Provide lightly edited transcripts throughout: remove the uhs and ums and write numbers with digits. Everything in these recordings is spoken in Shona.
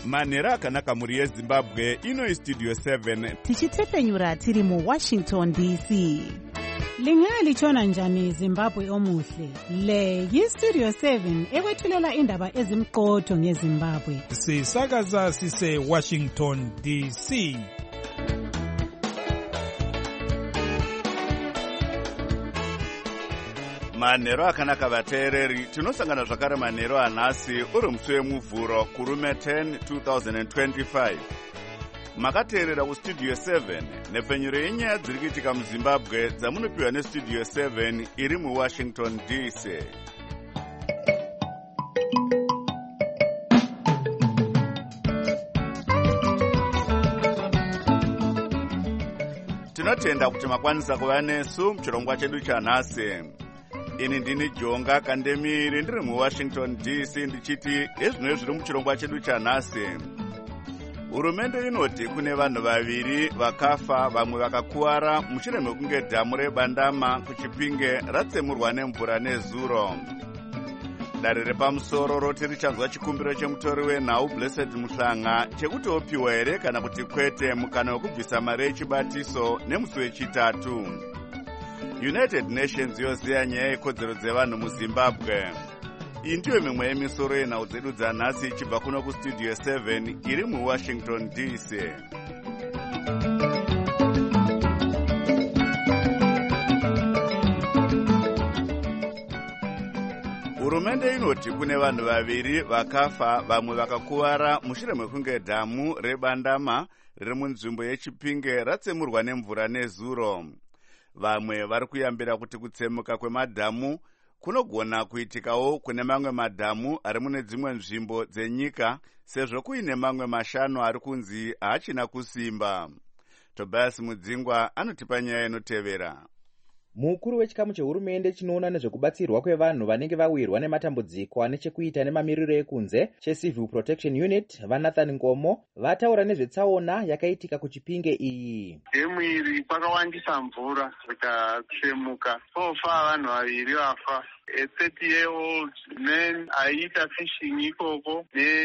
manhero akanaka mhuri yezimbabwe. Ino istudio 7 tichitefenyura tiri muWashington DC. Lingalitshona njani Zimbabwe omuhle? Le yistudio 7 ekwethulela indaba ezimqotho ngeZimbabwe. Sisakaza sise Washington DC. manhero akanaka vateereri. Tinosangana zvakare manhero anhasi uri musi wemuvhuro kurume 10 2025. Makateerera kustudio 7 nepfenyuro yenyaya dziri kuitika muZimbabwe dzamunopiwa nestudio 7 iri muWashington DC. Tinotenda kuti makwanisa kuva nesu muchirongwa chedu chanhasi. Ini ndini Jonga Kandemiri ndiri muWashington DC ndichiti ezvino zviri muchirongwa chedu chanhasi. Hurumende inoti kune vanhu vaviri vakafa vamwe vakakuwara mushure mekunge dhamu reBandama kuChipinge ratsemurwa nemvura nezuro. Dare repamusoro roti richanzwa chikumbiro chemutori wenhau Blessed Muhlanga chekuti opiwa here kana kuti kwete mukana wekubvisa mari yechibatiso nemusi wechitatu. United Nations yoziya nyaya yekodzero dzevanhu muZimbabwe. Iyi ndiyo mimwe yemisoro yenhau dzedu dzanhasi ichibva kuno kustudio 7 iri muWashington DC. Hurumende inoti kune vanhu vaviri vakafa vamwe vakakuwara mushure mekunge dhamu reBandama riri munzvimbo yeChipinge ratsemurwa nemvura nezuro. Vamwe vari kuyambira kuti kutsemuka kwemadhamu kunogona kuitikawo kune mamwe madhamu ari mune dzimwe nzvimbo dzenyika sezvo kuine mamwe mashanu ari kunzi haachina kusimba. Tobias Mudzingwa anotipa nyaya inotevera. Mukuru wechikamu chehurumende chinoona nezvekubatsirwa kwevanhu vanenge vawirwa nematambudziko ane chekuita nemamiriro ekunze cheCivil Protection Unit vaNathan Ngomo vataura nezvetsaona yakaitika kuChipinge iyi. Dhemu iri kwakawandisa mvura ikatsemuka, pofa vanhu vaviri vafa. A 30-year-old man aita fishing ikoko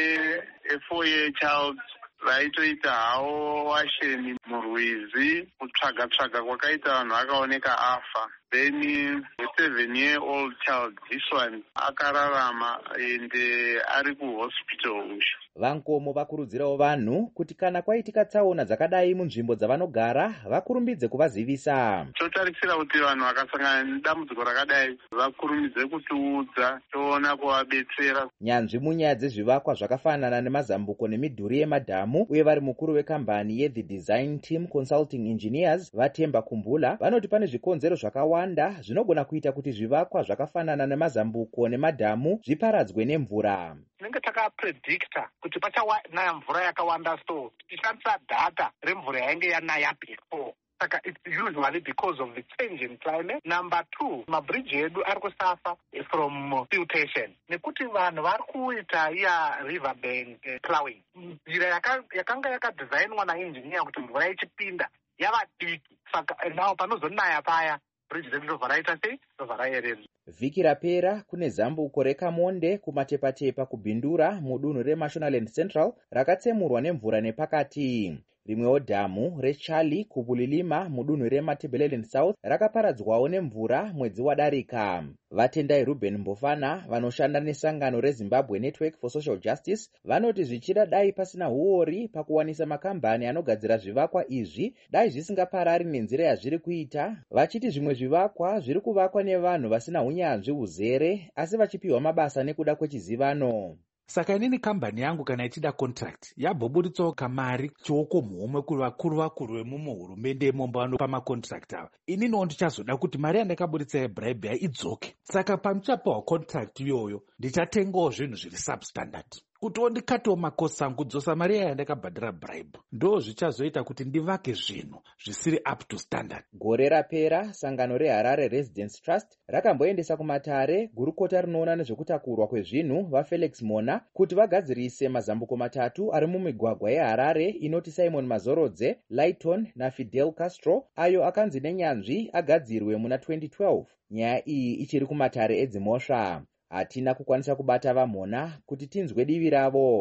ne 4-year child vaitoita hawo washeni murwizi. Kutsvaga kwakaita vanhu vakaoneka afa. Then a 7-year-old child, this one akararama ende ari kuhospital. Vankomo vakurudzirawo vanhu kuti kana kwaitika tsaona dzakadai munzvimbo dzavanogara vakurumbidze kuvazivisa. Totarisira kuti vanhu vakasangana nedambudziko rakadai vakurumbidze kutiudza toona kuvabetsera. Nyanzvi munyaya dzezvivakwa zvakafanana nemazambuko nemidhuri yemadhamu uye vari mukuru wekambani yeThe Design Team Consulting Engineers vaTemba Kumbula vanoti pane zvikonzero zvakawanda zvinogona kuita kuti zvivakwa zvakafanana nemazambuko nemadhamu zviparadzwe nemvura. Tinenge takapredicta kuti pachanaya mvura yakawanda so tichishandisa data remvura yainge yanaya before. Saka it's usually because of the change in climate. Number 2, mabridge edu ari kusafa from siltation. Nekuti vanhu vari kuita iya riverbank plowing. Njira yakanga yakadesignwa naengineer kuti mvura ichipinda yava diki. Saka nawo panozonaya paya bridge redu robva raita sei? Robva rayerera. Vhiki rapera kune zambuko reKamonde kumatepatepa kubhindura mudunhu reMashonaland Central rakatsemurwa nemvura nepakati. Rimwewo dhamu reCharlie kuBulilima mudunhu reMatabeleland South rakaparadzwawo nemvura mwedzi wadarika. Vatendai Ruben Mbofana vanoshanda nesangano reZimbabwe Network for Social Justice vanoti zvichida dai pasina huori pakuwanisa makambani anogadzira zvivakwa izvi dai zvisingaparari nenzira yazviri kuita, vachiti zvimwe zvivakwa zviri kuvakwa nevanhu vasina unyanzvi uzere asi vachipiwa mabasa nekuda kwechizivano. Saka inini kambani yangu kana ichida contract yabhoburitsawo kamari chioko muhomwe kuvakuru vemuhurumende momba vanopa macontract ava. Ininiwo ndichazoda kuti mari yandakaburitsa yebribe idzoke. Saka pamuchapawo contract iyoyo ndichatengawo zvinhu zviri substandard. Kutiwo ndikatiwo makosi angu kudzosa mari yandakabhadhira bribe. Ndo zvichazoita kuti ndivake zvinhu zvisiri up to standard. Gore rapera sangano reHarare Residence Trust rakamboendesa kumatare gurukota rinoona nezvekutakurwa kwezvinhu vaFelix Mona kuti vagadzirise mazambuko matatu ari mumigwagwa yeHarare inoti Simon Mazorodze, Lighton naFidel Castro ayo akanzi nenyanzvi agadzirwe muna 2012. Nyaya iyi ichiri kumatare edzimhosva. Hatina kukwanisa kubata vaMona kuti tinzwe divi ravo.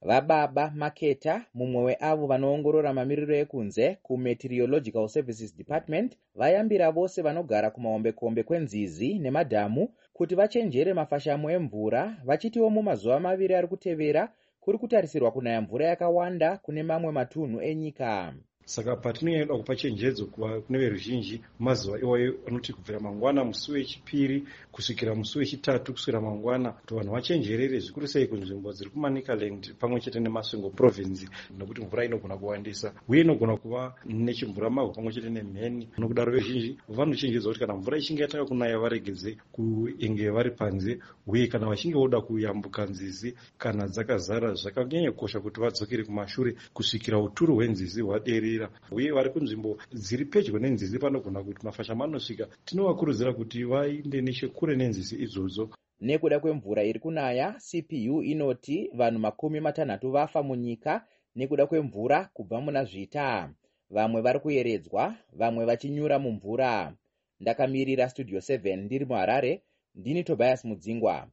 Vababa Maketa, mumwe weavo vanoongorora mamiriro ekunze kuMeteorological Services Department, vayambira vose vanogara kumahombekombe kwenzizi nemadhamu kuti vachenjere mafashamo emvura, vachitiwo mumazuva maviri ari kutevera kuri kutarisirwa kunaya mvura yakawanda kune mamwe matunhu enyika. Saka patinoenda kupa chenjedzo kune veruzhinji mazuva iwayo anoti kubvira mangwana musi wechipiri kusvikira musi wechitatu kuswera mangwana kuti vanhu vachenjerere zvikuru sei kunzvimbo dziri kuManicaland pamwe chete neMasvingo province nokuti mvura inogona kuwandisa uye inogona kuva nechimvuramabwe pamwe chete nemheni. Nokudaro veruzhinji vanochenjedzwa kuti kana mvura ichinge yatanga kunaya varegedze kuenge vari panze uye kana vachinge voda kuyambuka nzizi kana dzakazara zvakanyanya kukosha kuti vadzokere kumashure kusvikira uturu hwenzizi hwaderi uye vari kunzvimbo dziri pedyo nenzizi panogona kuti mafashamo anosvika. Tinovakurudzira kuti vainde nechekure nenzizi idzodzo. Nekuda kwemvura iri kunaya, CPU inoti vanhu 60 vafa munyika nekuda kwemvura kubva muna zvita. Vamwe vari kuyeredzwa, vamwe vachinyura mumvura. Ndakamirira Studio 7 ndiri muHarare, ndini Tobias Mudzingwa.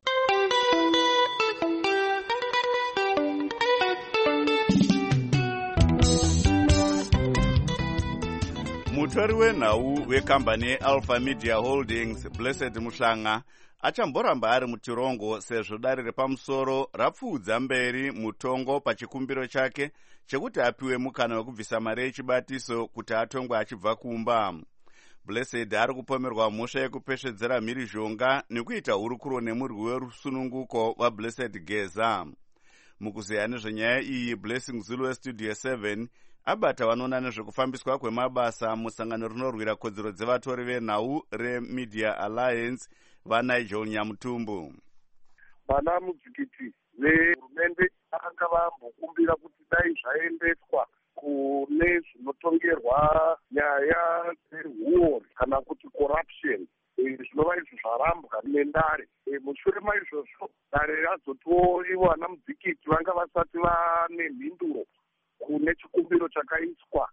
Mutori wenhau wekambani yeAlpha Media Holdings, Blessed Muhlanga, achamboramba ari mutirongo sezvo dare repamusoro rapfuudza mberi mutongo pachikumbiro chake chekuti apiwe mukana wekubvisa mari yechibatiso kuti atongwe achibva kumba. Blessed ari kupomerwa mhosva yekupeshedzera mhirizhonga nekuita hurukuro nemurwi werusununguko waBlessed Geza. Mukuzeya nezvenyaya iyi, Blessing Zulu weStudio 7 abata vanoona nezvekufambiswa kwemabasa musangano rinorwira kodzero dzevatori venhau reMedia Alliance vaNigel Nyamutumbu. Vana mudzikiti vehurumende vakanga vambokumbira kuti dai zvaendeswa kune zvinotongerwa nyaya dzehuori kana kuti corruption zvinova izvo zvarambwa nendare. Mushure maizvozvo dare razotiwo ivo vana mudzikiti vanga vasati vane mhinduro kune chikumbiro chakaiswa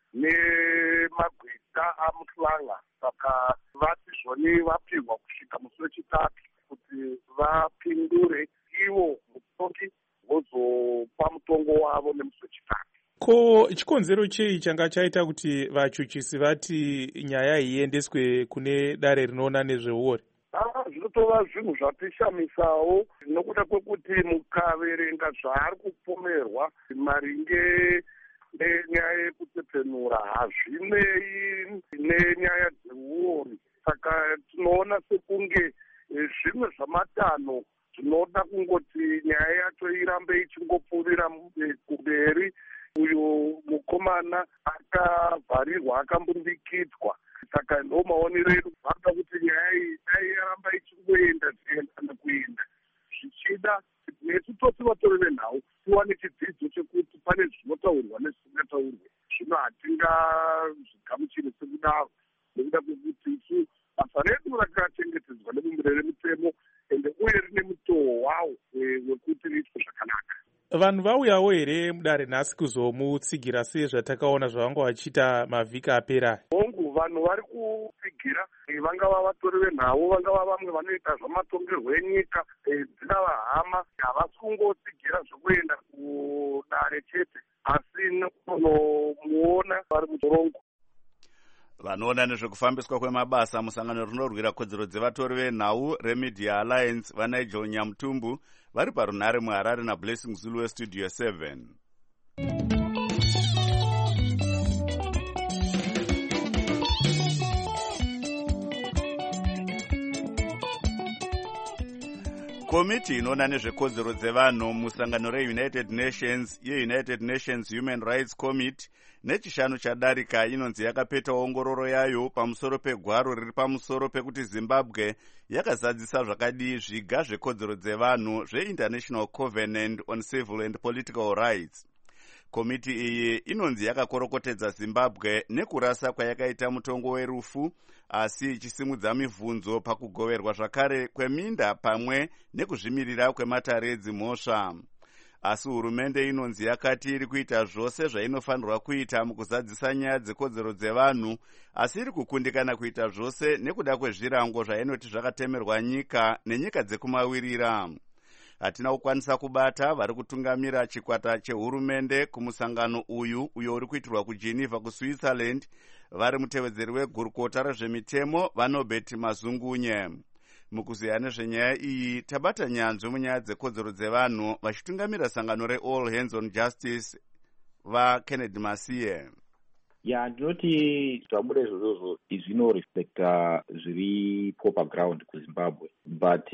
nemagweta aMuhlanga. Saka vati zvoni vapihwa kusvika musi wechitatu kuti vapindure ivo mutongi vozopa mutongo wavo nemusi wechitatu. Ko chikonzero chei changa chaita kuti vachuchisi vati nyaya iendeswe kune dare rinoona nezveuori? Zvinotova zvinhu zvapishamisawo nokuda kwekuti mukaverenga zvaari kupomerwa maringe nenyaya yekutepfenura hazvinei nenyaya dzeuori. Saka tinoona sekunge zvimwe zvamatanho zvinoda kungoti nyaya yacho irambe ichingopfuurira kumberi. Uyo mukomana akavharirwa akambundikidzwa. Saka ndo maonero edu vanoda kuti nyaya iyi dai yaramba ichingoenda nekuenda zvichida nesu tose vatori venhau tiwane chidzidzo chekuti pane zvinotaurwa nezvisingataurwe. Zvino hatingazvigamuchiri sekudaro nekuda kwekuti isu basa redu rakachengetedzwa nebumbiro remutemo ende uye rine mutoo wawo wekuti riitwe zvakanaka. Vanhu vauyawo here mudare nhasi kuzomutsigira sezvatakaona zvavanga vachiita mavhiki apera? Hongu, vanhu vari kutsigira vangava vatori venhau, vangava vamwe vanoita zvamatongerwo enyika, dzina vahama. Havasi kungotsigira zvokuenda kudare chete, asi nekunomuona vari mutorongo. Vanoona nezvekufambiswa kwemabasa musangano rinorwira kodzero dzevatori venhau reMedia Alliance vaNigel Nyamutumbu vari parunhare muHarare naBlessing Zulu weStudio 7. Komiti inoona nezvekodzero dzevanhu musangano reUnited Nations yeUnited Nations Human Rights Committee nechishanu chadarika inonzi yakapeta ongororo yayo pamusoro pegwaro riri pamusoro pekuti Zimbabwe yakazadzisa zvakadii zviga zvekodzero dzevanhu zveInternational Covenant on Civil and Political Rights. Komiti iyi inonzi yakakorokotedza Zimbabwe nekurasa kwayakaita mutongo werufu, asi ichisimudza mibvunzo pakugoverwa zvakare kweminda pamwe nekuzvimirira kwematare edzimhosva. Asi hurumende inonzi yakati iri kuita zvose zvainofanirwa kuita mukuzadzisa nyaya dzekodzero dzevanhu, asi iri kukundikana kuita zvose nekuda kwezvirango zvainoti zvakatemerwa nyika nenyika dzekumawirira. hatina kukwanisa kubata vari kutungamira chikwata chehurumende kumusangano uyo uri kuitirwa kugeneva kuSwitzerland vari mutevedzeri wegurukota rezvemitemo vaNorbert Mazungunye. Mukuziya nezvenyaya iyi tabata nyanzvi munyaya dzekodzero dzevanhu vachitungamira sangano reAll Hands on Justice vaKennedy Masiye. Ndinoti zvabuda izvozvo zvinorespekta zviripo paground kuZimbabwe, but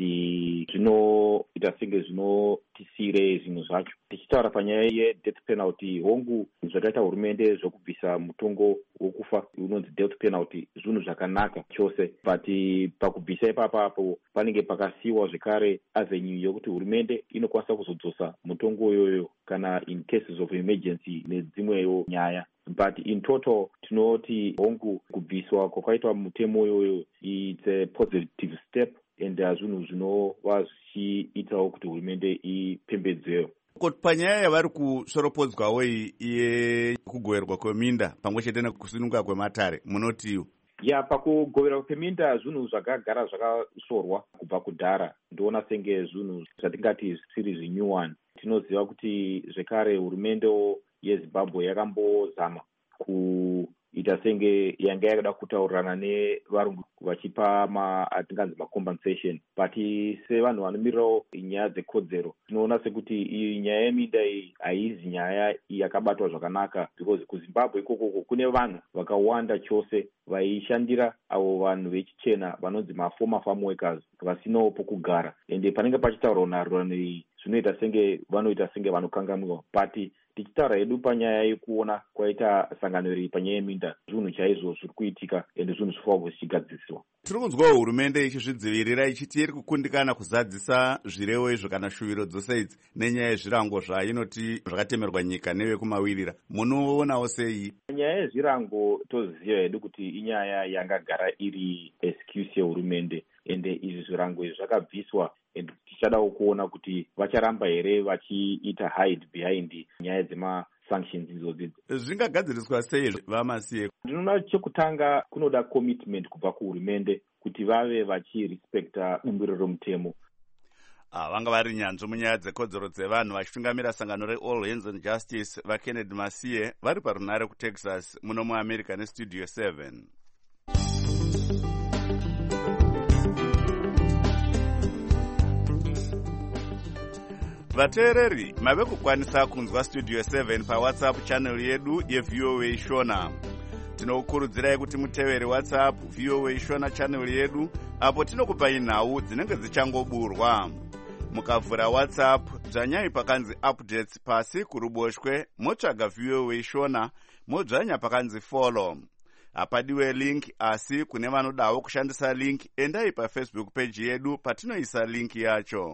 zvinoita senge zvinotisire zvinhu zvacho. Tichitaura panyaya yedeath penalty, hongu zvakaita hurumende zvokubvisa mutongo wokufa unonzi death penalty zvinhu zvakanaka chose, but pakubvisa ipapapo panenge pakasiyiwa zvekare avenue yokuti hurumende inokwanisa kuzodzosa mutongo iyoyo kana in cases of emergency nedzimwewo nyaya. But in total, tinoti hongu kubviswa kwakaitwa mutemo iyoyo it's a positive step and zvinhu zvinova zvichiitawo kuti hurumende ipembedzewo. Panyaya yavari kusoropodzwawo yekugoverwa kweminda pamwe chete nekusununguka kwematare munotiwo? Pakugoverwa kweminda zvinhu zvakagara zvakashorwa kubva kudhara. Ndoona senge zvinhu zvatingati zvisiri zvinyuwani. Tinoziva kuti zvekare hurumende yeZimbabwe yakambozama kuita senge yanga yakada kutaurirana nevarungu vachipa atinganzi macompensation, but sevanhu vanomirirawo nyaya dzekodzero tinoona sekuti iyi nyaya yeminda iyi haizi nyaya yakabatwa zvakanaka, because kuZimbabwe ikoko kune vanhu vakawanda chose vaishandira avo vanhu vechichena vanonzi maformer farm workers vasinawo pokugara, ende panenge pachitaurwa naruano iyi zvinoita senge vanoita senge vanokanganwiwa. But tichitaura hedu panyaya yekuona kwaita sangano iri panyaya yeminda, zvinhu chaizvo zviri kuitika ende zvinhu zvifanirwa zvichigadzirisiwa. Tiri kunzwawo hurumende ichizvidzivirira ichiti iri kukundikana kuzadzisa zvirevo izvo kana shuviro dzose idzi nenyaya yezvirango zvainoti zvakatemerwa nyika nevekumawirira. Munoonawo sei? Nyaya yezvirango toziva hedu kuti inyaya yangagara iri excuse yehurumende, ende izvi zvirango izvi zvakabviswa ende tichadawo kuona kuti vacharamba here vachiita hide behind nyaya dzemasanctions idzodzo. Zvingagadziriswa sei vaMasiye? Ndinoona chekutanga kunoda commitment kubva kuhurumende kuti vave vachirespekta bumbiro romutemo. Vanga vari nyanzvi munyaya dzekodzero dzevanhu vachitungamira sangano reAll Hands on Justice vaKennedy Masiye vari parunare kuTexas muno muAmerica neStudio 7. Vateereri mave kukwanisa kunzwa Studio 7 paWhatsApp channel yedu yeVOA Shona. Tinokurudzirai kuti mutevere WhatsApp VOA Shona channel yedu apo tinokupai nhau dzinenge dzichangoburwa. Mukavhura WhatsApp dzvanyai pakanzi updates pasi kuruboshwe motsvaga VOA Shona modzvanya pakanzi follow. Hapadiwe link asi kune vanodawo kushandisa link endai paFacebook page yedu patinoisa link yacho.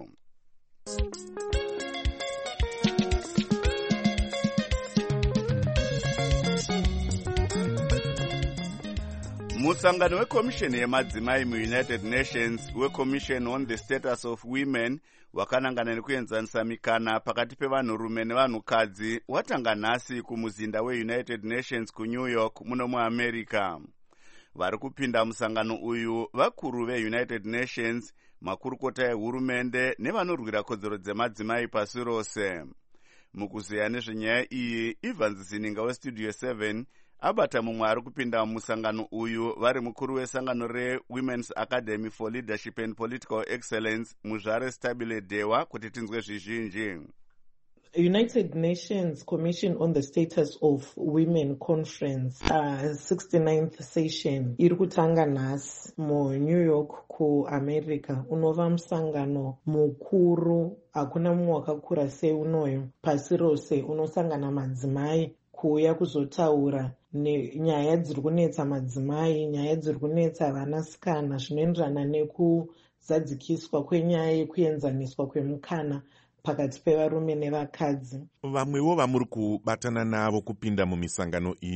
Musangano wekomisheni yemadzimai muUnited Nations weCommission on the Status of Women wakanangana nekuenzanisa mikana pakati pevanhurume nevanhukadzi watanga nhasi kumuzinda weUnited Nations kuNew York muno muAmerica. Vari kupinda musangano uyu vakuru veUnited Nations, makurukota ehurumende nevanorwira kodzero dzemadzimai pasi rose. Mukuziya nezvenyaya iyi, Evans Zininga weStudio 7 abata mumwe ari kupinda musangano uyu vari mukuru wesangano reWomen's Academy for Leadership and Political Excellence Muzvare Stabile Dewa kuti tinzwe zvizhinji. United Nations Commission on the Status of Women Conference 69th session iri kutanga nhasi muNew York kuAmerica. Unova musangano mukuru, hakuna mumwe wakakura seunoyu pasi rose, unosangana madzimai kuuya kuzotaura nenyaya dziri kunetsa madzimai, nyaya dziri kunetsa vanasikana, zvinoenderana nekuzadzikiswa kwenyaya yekuenzaniswa kwemukana pakati pevarume nevakadzi. Vamwewo vamuri kubatana navo kupinda mumisangano iyi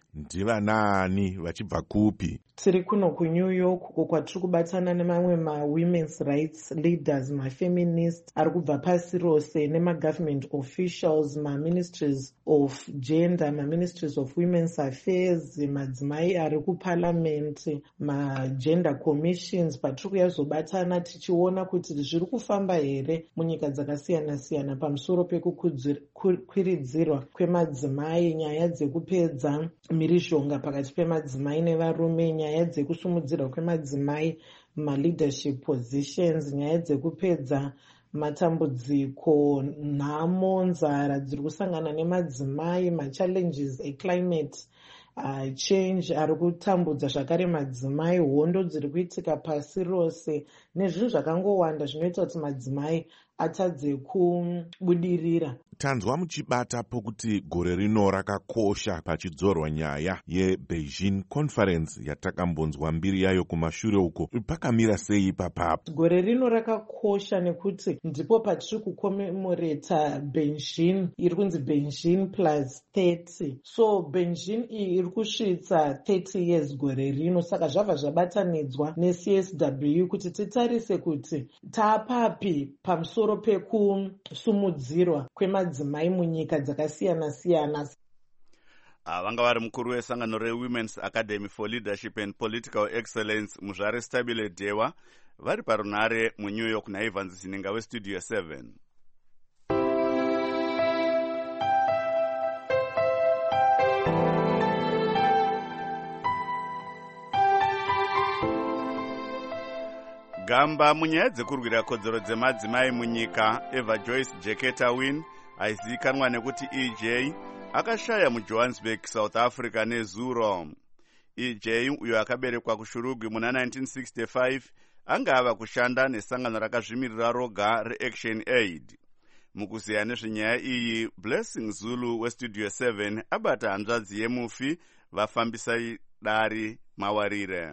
ndivanaani vachibva kupi? Tiri kuno kuNew York uko kwatiri kubatana nemamwe ma-women's rights leaders, ma-feminist ari kubva pasi rose, nema-government officials, ma-ministries of gender, ma-ministries of women's affairs, madzimai ari kuparliament, ma-gender commissions. Patiri kuyazobatana tichiona kuti zviri kufamba here munyika dzakasiyana-siyana pamusoro pekukwiridzirwa kwemadzimai, nyaya dzekupedza mhirizhonga pakati pemadzimai nevarume, nyaya dzekusumudzirwa kwemadzimai ma-leadership positions, nyaya dzekupedza matambudziko, nhamo, nzara dziri kusangana nemadzimai, ma-challenges eclimate change ari kutambudza zvakare madzimai, hondo dziri kuitika pasi rose nezvinhu zvakangowanda zvinoita kuti madzimai atadze kubudirira. Tanzwa muchibata pokuti gore rino rakakosha pachidzorwa nyaya yeBeijing Conference yatakambonzwa mbiri yayo kumashure uko. Pakamira sei papapo? Gore rino rakakosha nekuti ndipo patiri kukomemoreta Beijing, iri kunzi Beijing plus 30. So Beijing iyi iri kusvitsa 30 years gore rino, saka zvabva zvabatanidzwa neCSW kuti titarise kuti taapapi pamusoro pekusumudzirwa kwemadzimai munyika dzakasiyana-siyana. Vanga vari mukuru wesangano reWomen's Academy for Leadership and Political Excellence Muzvare Stabile Dewa vari parunare muNew York naIvans Zininga weStudio 7. Gamba munyaya dzekurwira kodzero dzemadzimai munyika, Eva Joyce Jeketa Wynne aizikanwa nekuti EJ akashaya muJohannesburg, South Africa nezuro. EJ uyo akaberekwa kuShurugwi muna 1965 anga ava kushanda nesangano rakazvimirira roga reAction Aid. Mukuziya nezvenyaya iyi, Blessing Zulu weStudio 7 abata hanzvadzi yemufi vafambisa dari mawarire.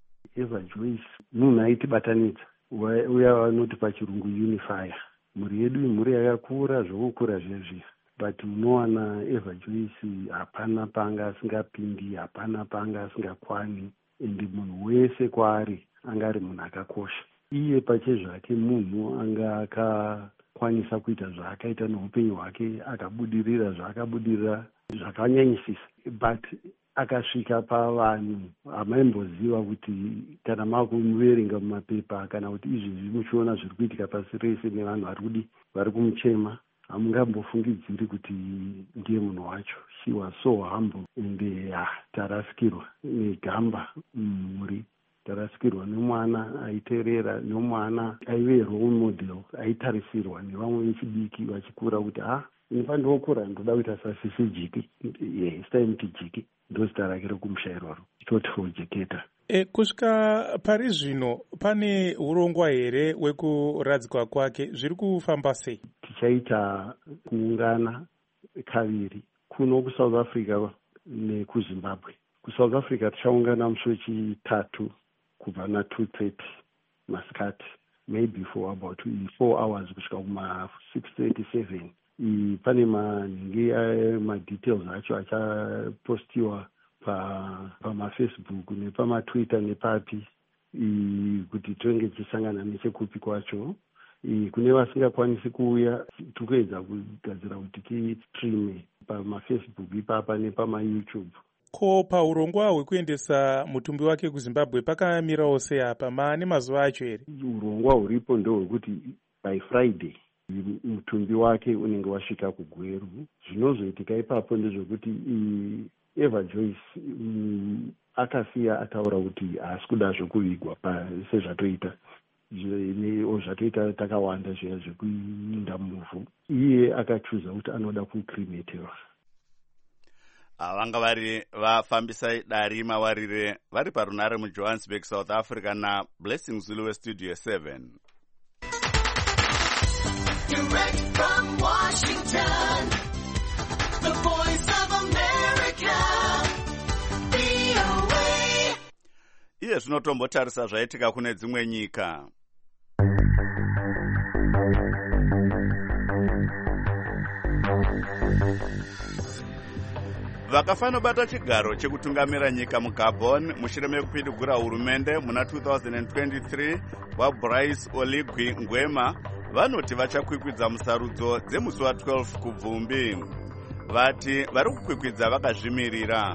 Eva Joyce munhu aitibatanidza, uya vanoti pachirungu unifier. Mhuri yedu imhuri yakakura zvokukura zvezviya, but unowana Eva Joyce hapana panga asingapindi, hapana panga asingakwani, ende munhu wese kwaari anga ari munhu akakosha. Iye pachezvake munhu anga akakwanisa kuita zvaakaita neupenyu hwake, akabudirira zvaakabudirira zvakanyanyisisa, but akasvika pavanhu hamaimboziva kuti kana makumuverenga mumapepa kana kuti izvezvi muchiona zviri kuitika pasi rese nevanhu vari kumuchema, hamungambofungidziri kuti ndiye munhu wacho. She was so humble ende tarasikirwa negamba mumhuri, tarasikirwa nemwana aiteerera, nemwana aive role model, aitarisirwa nevamwe vechidiki vachikura kuti inofandokura ndoda kuita sasisi Jiki, it's time to Jiki. Ndozita rake rokumushayirwa Thoughtful Jeketa. Kusvika pari zvino pane urongwa here wekuradzikwa kwake, zviri kufamba sei? Tichaita kuungana kaviri, kuno kuSouth Africa nekuZimbabwe. KuSouth Africa tichaungana musi wechitatu kubva na2:30 masikati, maybe for about 4 hours kusvika kuma 6:37. Pane manhingi madetails acho achapostiwa pamafacebook nepamaTwitter nepapi kuti tonge tichisangana nechekupi kwacho. Kune vasingakwanisi kuuya, tikuedza kugadzira kuti tistreame pamafacebook ipapa nepamaYouTube. Ko paurongwa hwekuendesa mutumbi wake kuZimbabwe pakamirawo sei apa? Maane mazuva acho here? Urongwa huripo ndohwekuti by Friday mutumbi wake unenge wasvika kuGweru. Zvinozoitika ipapo ndezvekuti Eva Joyce akasiya ataura kuti haasi kuda zvokuvigwa sezvatoita zvatoita takawanda zviya zvekuinda muvhu. Iye akachuza kuti anoda kucremetewa. Vanga vari vafambisa dari mawarire vari parunare muJohannesburg, South Africa naBlessing Zulu weStudio 7. Direct from Washington, the Voice of America, VOA. Iye zvinotombotarisa zvaitika kune dzimwe nyika. vakafanobata chigaro chekutungamira nyika mugabon mushure mekupindigura hurumende muna 2023 waBryce Oligui Nguema vanoti vachakwikwidza musarudzo dzemusi wa12 kubvumbi. Vati vari kukwikwidza vakazvimirira.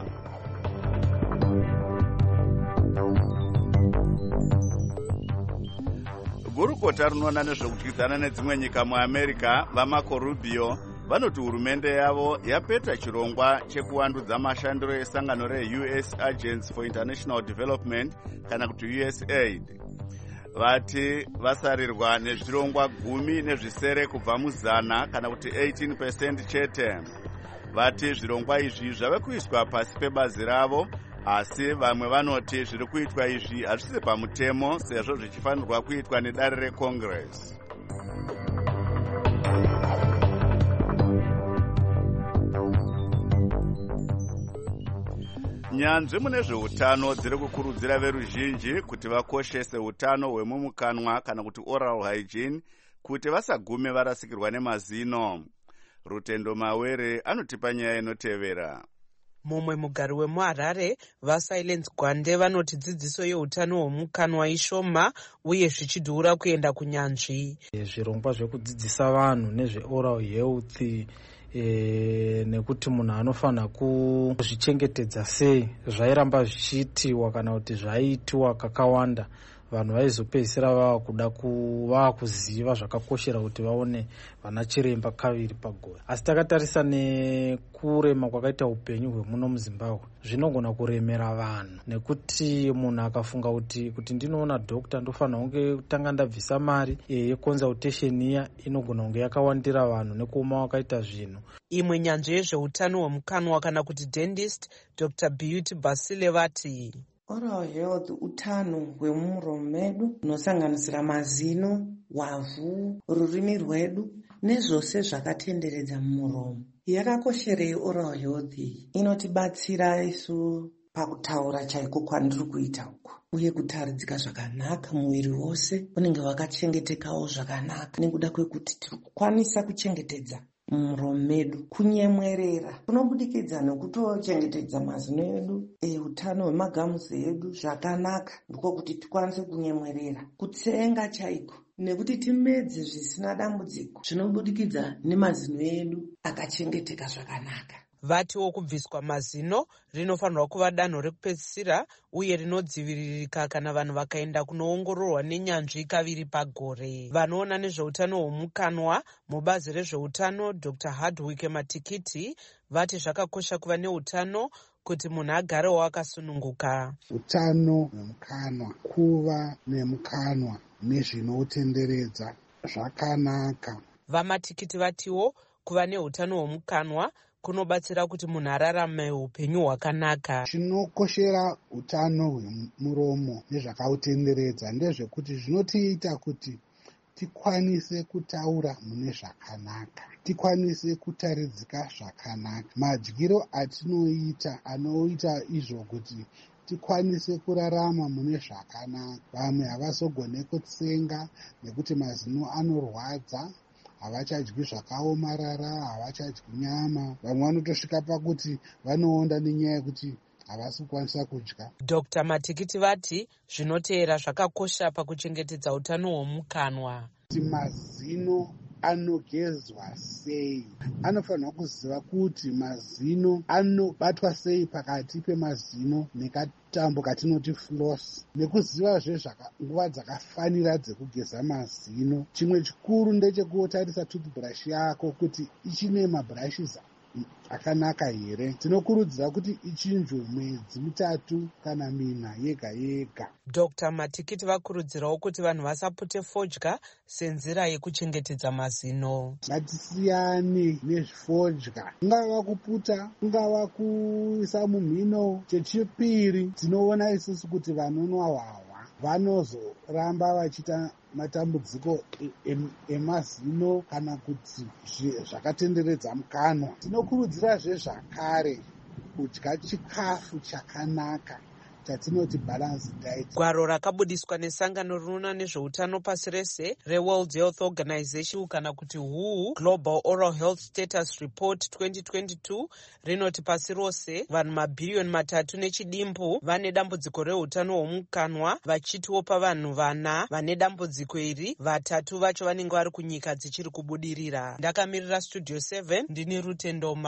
Gurukota rinoona nezvekutyisana nedzimwe nyika muAmerica vaMarco Rubio vanoti hurumende yavo yapeta chirongwa chekuwandudza mashandiro esangano reUS Agency for International Development kana kuti USAID. Vati vasarirwa nezvirongwa 10 kubva muzana kana kuti 18% chete. Vati zvirongwa izvi zvave kuiswa pasi pebazi ravo, asi vamwe vanoti zviri kuitwa izvi hazvisi pamutemo sezvo zvichifanirwa kuitwa nedare reCongress. Nyanzvi mune zveutano dziri kukurudzira veruzhinji kuti vakoshese utano hwemumukanwa kana kuti oral hygiene kuti vasagume varasikirwa nemazino. Rutendo Mawere anotipa nyaya inotevera. Mumwe mugari wemuHarare vaSilence Gwande vanoti dzidziso yeutano hwomukanwa ishoma uye zvichidhura kuenda kunyanzvi. Zvirongwa zvekudzidzisa vanhu nezveoral health nekuti munhu anofanira kuzvichengetedza sei zvairamba zvichiitiwa kana kuti zvaiitiwa kakawanda. Vanhu vaizopedzisira vava kuziva zvakakoshera kuti vaone vana chiremba kaviri pagore. Asi takatarisa nekurema kwakaita upenyu hwemuno muZimbabwe zvinogona kuremera vanhu nekuti munhu akafunga kuti ndinoona dhokta ndofanira kunge tanga ndabvisa mari yeconsultation iya inogona kunge yakawandira vanhu nekuoma wakaita zvinhu. Imwe nyanzvi yezveutano hwemukanwa kana kuti dentist Dr. Beauty Basile vati oral health utano hwemuromo medu hunosanganisira mazino, wavhu, rurimi rwedu nezvose zvakatenderedza muromo. Yakakosherei oral health iyi? Inotibatsira isu pakutaura chaiko kwandiri kuita uku uye kutaridzika zvakanaka muviri wose unenge wakachengetekawo zvakanaka nekuda kwekuti tiri kukwanisa kuchengetedza muromo medu. Kunyemwerera kunobudikidza nekutochengetedza mazino edu, utano hwemagamuzi edu zvakanaka ndiko kuti tikwanise kunyemwerera. Kutsenga chaiko nekuti timedze zvisina dambudziko zvinobudikidza nemazino edu akachengeteka zvakanaka. Vatiwo kubviswa mazino rinofanirwa kuva danho rekupedzisira uye rinodziviririka kana vanhu vakaenda kunoongororwa nenyanzvi kaviri pagore. Vanoona nezveutano hwomukanwa mubazi rezveutano Dr. Hardwick Matikiti vati zvakakosha kuva neutano kuti munhu agarewo akasununguka. Utano hwemukanwa, kuva nemukanwa nezvinotenderedza zvakanaka. VaMatikiti vatiwo kuva neutano hwomukanwa kunobatsira kuti munhu ararame upenyu hwakanaka. Chinokoshera utano hwemuromo nezvakautenderedza ndezvekuti zvinotiita kuti tikwanise kutaura mune zvakanaka, tikwanise kutaridzika zvakanaka. Madyiro atinoita anoita izvo kuti tikwanise kurarama mune zvakanaka. Vamwe havazogone kutsenga nekuti mazino anorwadza, havachadyi zvakaomarara, havachadyi nyama. Vamwe vanotosvika pakuti vanoonda nenyaya yekuti havasi kukwanisa kudya. Dr. Matikiti vati zvinoteera zvakakosha pakuchengetedza utano hwomukanwa. Kuti mazino anogezwa sei? Anofanirwa kuziva kuti mazino anobatwa sei pakati pemazino nekatambo katinoti floss, nekuzivazve nguva dzakafanira dzekugeza mazino. Chimwe chikuru ndechekutarisa toothbrush yako kuti ichine mabrushes akanaka here. Tinokurudzira kuti ichinjwe mwedzi 3 kana 4 yega yega. Dr. Matikiti vakurudzirawo kuti vanhu vasapute fodya senzira yekuchengetedza mazino. Ngatisiyane nezvifodya, kungava kuputa, kungava kuisa mumhino. Chechipiri, tinoona isusu kuti vanonwa hwahwa vanozoramba vachiita matambudziko emazino kana kuti zvakatenderedza mukanwa. Tinokurudzirazve zvakare kudya chikafu chakanaka chatinoti balance diet. Gwaro rakabudiswa nesangano rinoona nezveutano pasi rese reWorld Health Organization kana kuti WHO Global Oral Health Status Report 2022 rinoti pasi rose vanhu mabhiriyoni 3 nechidimbu vane dambudziko reutano hwomukanwa, vachitiwo pavanhu 4 vane dambudziko iri 3 vacho vanenge vari kunyika dzichiri kubudirira. Ndakamirira Studio 7 ndini Rutendoma.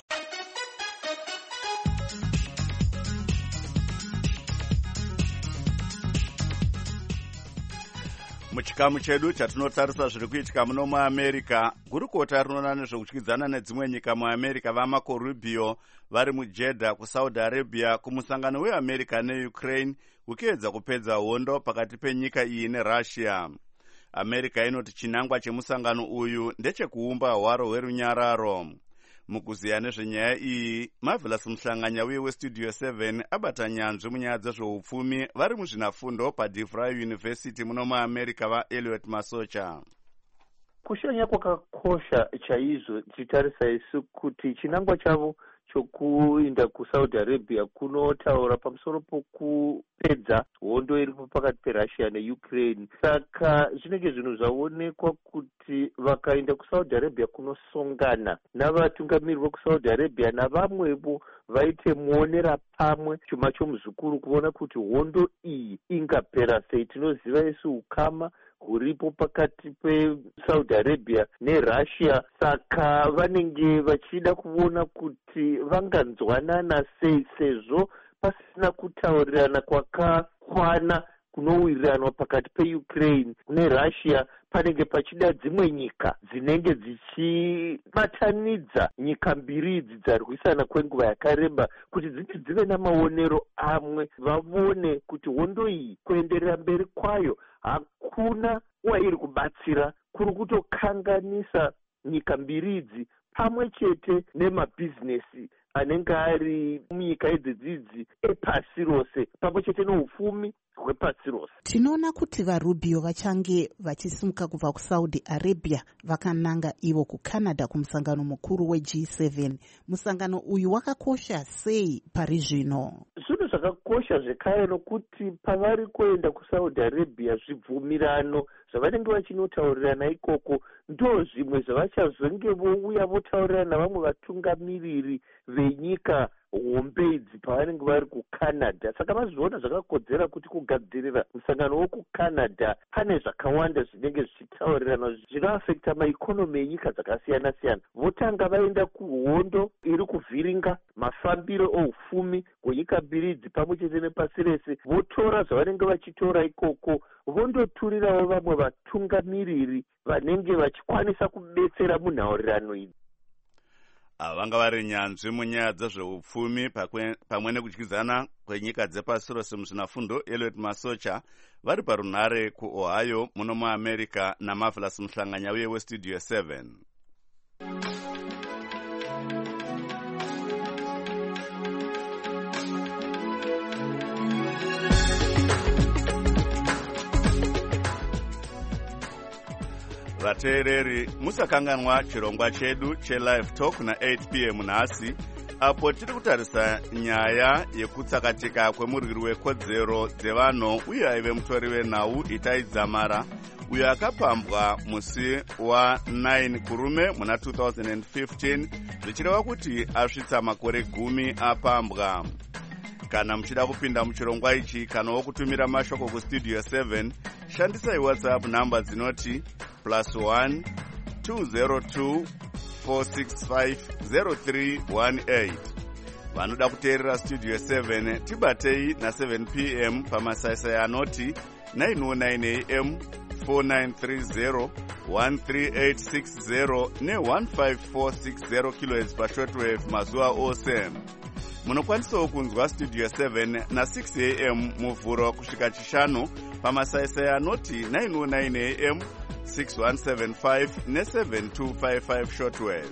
Muchikamu chedu chatinotarisa zviri kuitika muno muAmerica, gurukota rinoona nezvekudyidzana nedzimwe nyika muAmerica vaMarco Rubio vari muJeddah kuSaudi Arabia kumusangano weAmerica neUkraine ukiedza kupedza hondo pakati penyika iyi neRussia. America inoti chinangwa chemusangano uyu ndechekuumba hwaro hwerunyararo. Mukuziya nezvenyaya iyi, Marvelous Muhlanganya weStudio 7 abata nyanzvi munyaya dzezveupfumi vari muzvinafundo paDeVry University muno muAmerica vaEliot Masocha. Kushanya kwakakosha chaizvo tichitarisa isu kuti chinangwa chavo chokuinda kuSaudi Arabia kunotaura pamusoro pokupedza hondo iripo pakati peRussia neUkraine. Saka zvinenge zvinhu zvaonekwa kuti vakaenda kuSaudi Arabia kunosongana navatungamiri vekuSaudi Arabia navamwevo vaite muonera pamwe chuma chomuzukuru kuona kuti hondo iyi ingapera sei. Tinoziva isu ukama huripo pakati peSaudi Arabia neRussia, saka vanenge vachida kuona kuti vanganzwanana sei sezvo pasina kutaurirana kwakakwana kunowiriranwa pakati peUkraine neRussia. Panenge pachida dzimwe nyika dzinenge dzichibatanidza nyika mbiri idzi dzarwisana kwenguva yakareba kuti dzive namaonero amwe, vavone kuti hondo iyi kuenderera mberi kwayo hakuna wairi kubatsira, kuri kutokanganisa nyika mbiri idzi pamwe chete nemabhizinesi anenge ari munyika idzidzidzi epasi rose pamwe chete neupfumi hwepasi rose. Tinoona kuti vaRubio vachange vachisimuka kubva kuSaudi Arabia vakananga ivo kuCanada kumusangano mukuru weG7. Musangano uyu wakakosha sei pari zvino? Zvinhu zvakakosha zvekare nokuti pavari kuenda kuSaudi Arabia zvibvumirano zvavanenge vachinotaurirana ikoko ndo zvimwe zvavachazonge vouya votaurirana navamwe vatungamiriri venyika hombe idzi pavanenge vari kuCanada. Saka vazviona zvakakodzera kuti kugadzirira musangano wokuCanada pane zvakawanda zvinenge zvichitaurirana zvinoafekta maikonomi enyika dzakasiyana siyana. Votanga vaenda kuhondo iri kuvhiringa mafambiro oupfumi hwenyika mbiri idzi pamwe chete nepasi rese, votora zvavanenge vachitora ikoko vondoturirawo vamwe vatungamiriri vanenge vachikwanisa kubetsera munhaurirano idzi. Vanga vari nyanzvi munyaya dzezveupfumi pamwe nekudyidzana kwenyika dzepasi rose muzvinafundo Eliot Masocha vari parunhare kuOhio muno muAmerica naMarvelous Muhlanganya weStudio 7. Vateereri, musakanganwa chirongwa chedu cheLive Talk na8 p.m. nhasi, apo tiri kutarisa nyaya yekutsakatika kwemurwiri wekodzero dzevanhu uye aive mutori wenhau Itai Dzamara, uyo akapambwa musi wa9 kurume muna 2015 zvichireva kuti asvitsa makore 10 apambwa. Kana muchida kupinda muchirongwa ichi kanawo kutumira mashoko kuStudio 7, shandisai WhatsApp namba dzinoti +1 202 465 0318. Vanoda kuteerera Studio 7 tibatei na7 p.m. pamasaisai anoti 909 am 4930 13860 ne15460 kHz pashortwave mazuva ose. Munokwanisawo kunzwa Studio 7 na6 am muvhuro kusvika chishanu pamasaisai anoti 909 am 6175 ne7255 shortwave.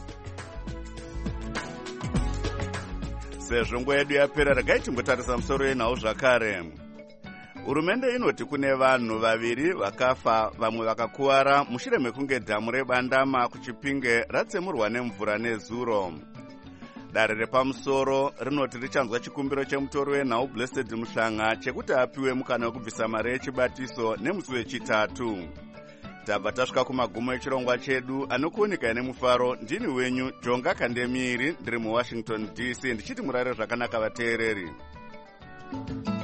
Sezvo nguva yedu yapera, regai tingotarisa musoro yenhau zvakare. Hurumende inoti kune vanhu vaviri vakafa vamwe vakakuwara mushure mekunge dhamu rebandama kuChipinge ratsemurwa nemvura nezuro. Dare repamusoro rinoti richanzwa chikumbiro chemutori wenhau Blessed Muhlanga chekuti apiwe mukana wekubvisa mari yechibatiso nemusi wechitatu. Tabva tasvika kumagumo echirongwa chedu. Anokuoneka nemufaro ndini wenyu Jonga Kandemiri, ndiri muWashington DC, ndichiti murare zvakanaka vateereri.